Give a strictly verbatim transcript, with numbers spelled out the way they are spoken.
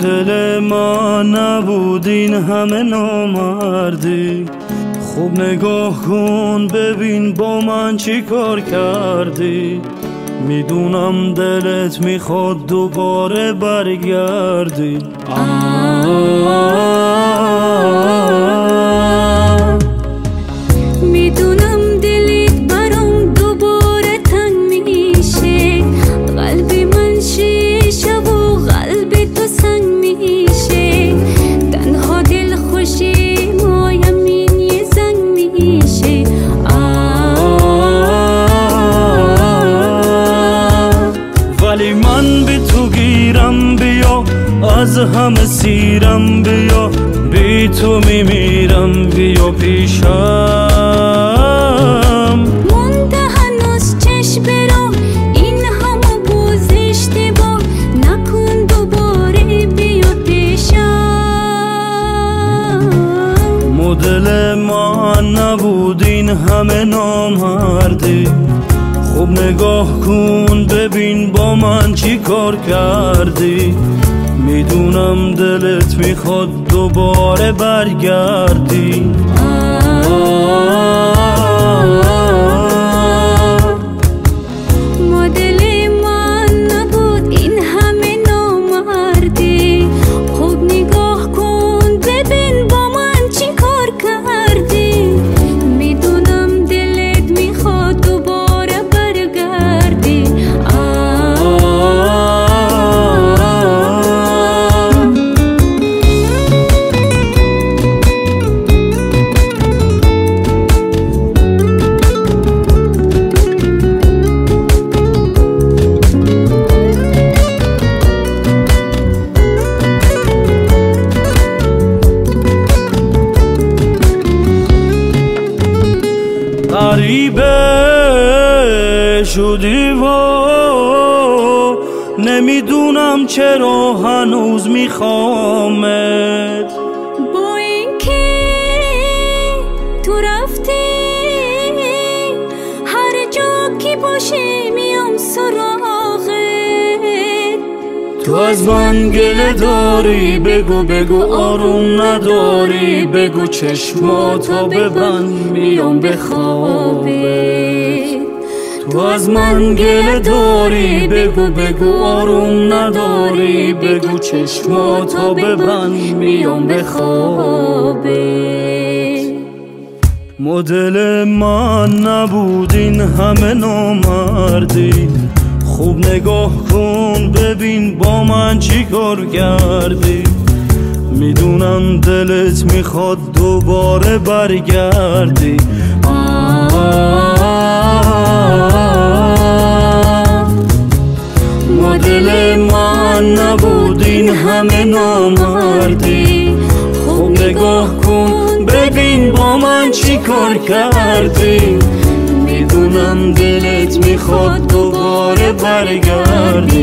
مدل ما نبود این همه نامردی. خوب نگاه کن ببین با من چی کار کردی. میدونم دلت میخواد دوباره برگردی. میدونم دلت برام دوباره تنگ میشه. قلبی من شیشه و قلبی تو سنگ میشه. تنها دل خوشی مایم این یه زنگ میشه. ولی من به تو گیرم بیا، از همه سیرم بیا، بی تو میمیرم بیا پیشم. مونده هنوز چشم برو این همه باز اشتباه نکن دوباره بیا پیشم. مدل من نبود این همه نامردی. خوب نگاه کن ببین با من چی کار کردی. میدونم دلت میخواد دوباره برگردی. مدل من نبود این همه نامردی. خوب نگاه کن ببین با من چی کار کردی. میدونم دلت میخواد دوباره برگردی. غریبه شدی و نمیدونم چرا هنوز میخوامت. با اینکه تو رفتی هر جا که باشی میام سراغت. تو از من گله داری بگو بگو آروم نداری. بگو چشماتو ببند میام به خوابت. تو از من گله داری بگو بگو آروم نداری. بگو چشماتو ببند میام به خوابت. مدل من نبود این همه نامردی. خوب نگاه کن ببین با من چی کار کردی. میدونم دلت میخواد دوباره برگردی. مدل من نبود این همه نامردی. خوب نگاه کن ببین با من چی کار کردی. میدونم دلت میخواد دوباره برگردی.